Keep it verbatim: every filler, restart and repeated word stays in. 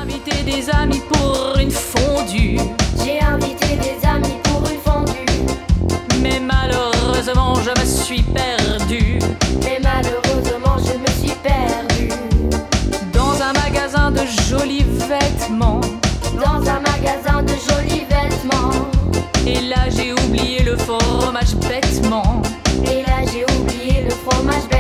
invité des amis pour une fondue. J'ai invité des amis pour une fondue. Mais malheureusement je me suis perdue. Mais malheureusement je me suis perdue. Dans un magasin de jolis vêtements. Dans un magasin de jolis vêtements. Et là j'ai oublié le fromage bêtement. Et là j'ai oublié le fromage bêtement.